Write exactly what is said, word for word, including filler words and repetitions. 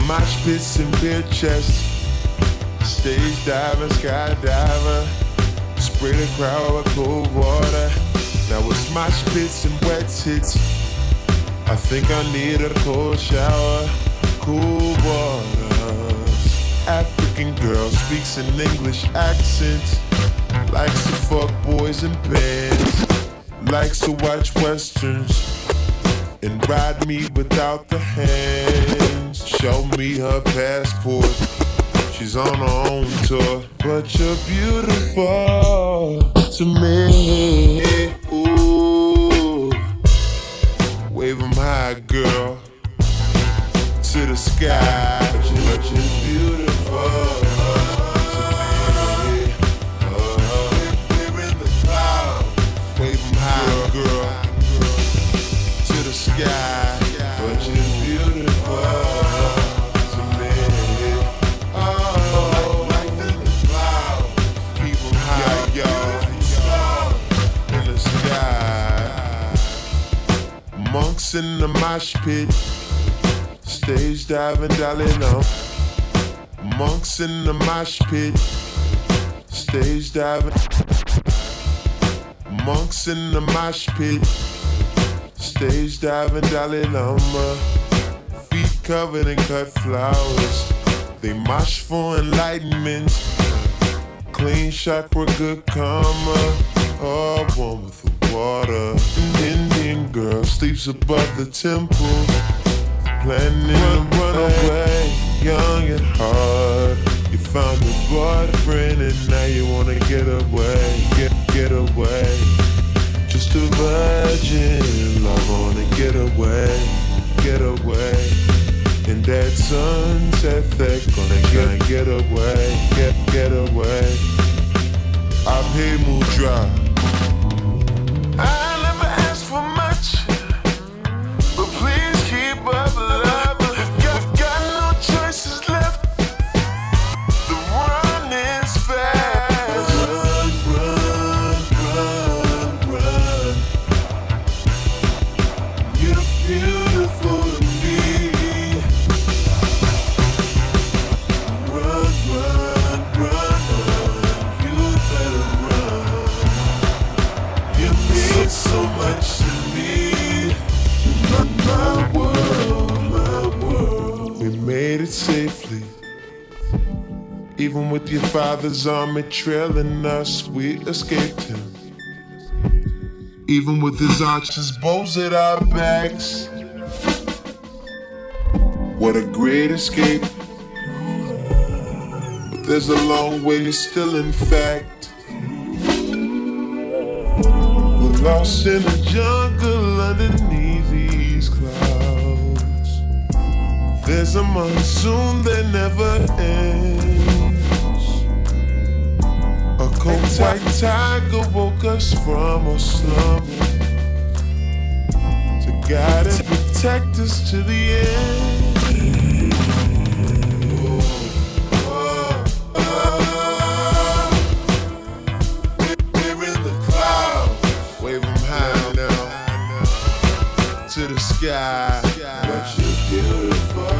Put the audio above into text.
mosh pits and beer chests. Stage diving, skydiver. Spray the crowd with cold water. Now it's mosh pits and wet tits. I think I need a cold shower. Cool waters. African girl speaks an English accent. Likes to fuck boys in bands. Likes to watch westerns and ride me without the hands. Show me her passport. She's on her own tour. But you're beautiful to me. Ooh. Wave 'em high, girl, to the sky. But you're, but you're beautiful to me. Uh, we're in the clouds. Wave 'em high, girl, to the sky. But you're beautiful to me. Oh, life in the clouds. Keep 'em high, y'all, in the sky. Monks in the mosh pit. Stage diving, darling, no. Monks in the mosh pit. Stage diving. Monks in the mosh pit. Stage diving, Dalai Lama. Feet covered in cut flowers. They mosh for enlightenment. Clean chakra, good karma. All one with the water. An Indian girl sleeps above the temple. Planning to run away, young and hard. You found a boyfriend and now you wanna get away, get get away. Just a virgin, I wanna get away, get away. In that sunset, they're gonna gonna get away, get get away. I pay Mudra. I never asked for much, but please keep up love. We've got, got no choices left. The run is fast. Run, run, run, run. You're beautiful to me. Run, run, run, run. You better run. You mean so much to me. My world, my world. We made it safely. Even with your father's army trailing us, we escaped him. Even with his archers, bows at our backs. What a great escape. But there's a long way still, in fact. We're lost in the jungle underneath these clouds. There's a monsoon that never ends. A cold white tiger woke us from our slumber to guide and protect us to the end. Oh, oh, oh. We're in the clouds. Wave 'em high now to the sky. But you're beautiful.